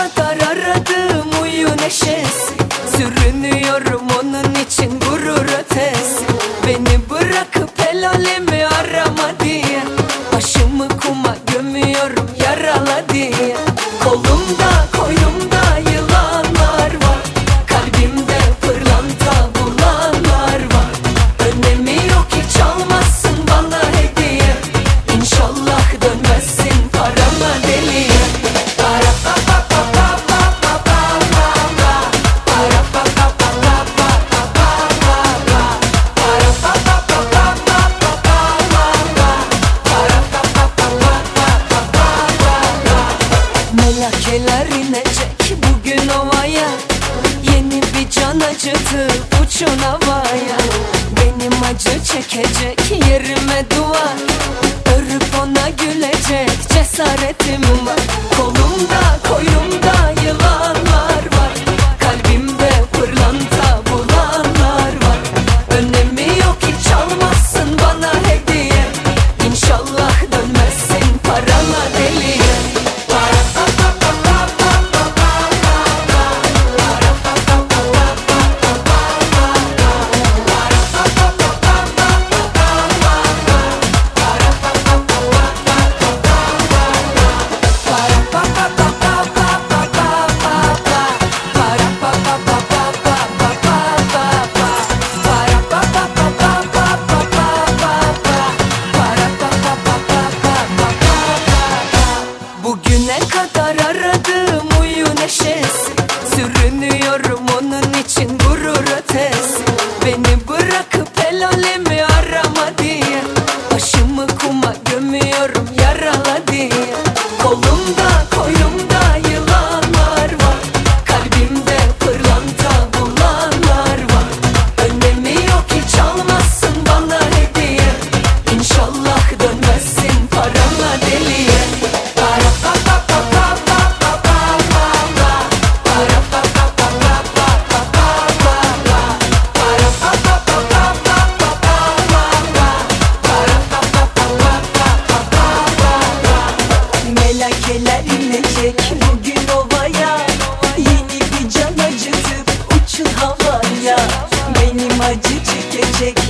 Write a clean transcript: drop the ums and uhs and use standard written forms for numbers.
kadar aradım uyu neşesi, sürünüyorum onun için gurur ötesi. Beni bırakıp el alemi arama diye, başımı kuma gömüyorum yarala diye. Kolumda koynumda yılanlar var, kalbimde pırlanta bulanlar var. Önemi yok hiç almazsın bana hediye, İnşallah dönmezsin parama deliye. Melakeler inecek bugün ovaya, yeni bir can acıtıp uçun havaya. Benim acı çekecek yerime duvar, örüp ona gülecek cesaretim var. Kolumda koynumda yılanlar var, kalbimde pırlanta bulanlar var. Önemi yok hiç almazsın bana hediye, İnşallah dönmezsin parama deliye. Bugüne kadar aradım uyu neşesi, sürünüyorum onun için gurur ötesi. Beni bırakıp el alemi arama diye, başımı kuma gömüyorum yarala diye. Kolumda koynumda yılanlar var, kalbimde pırlanta bulanlar var. Önemi yok hiç almazsın bana hediye, İnşallah dönmezsin parama deliye. Melakeler inecek bugün ovaya, yeni bir can acıtıp uçun havaya. Benim acı çekecek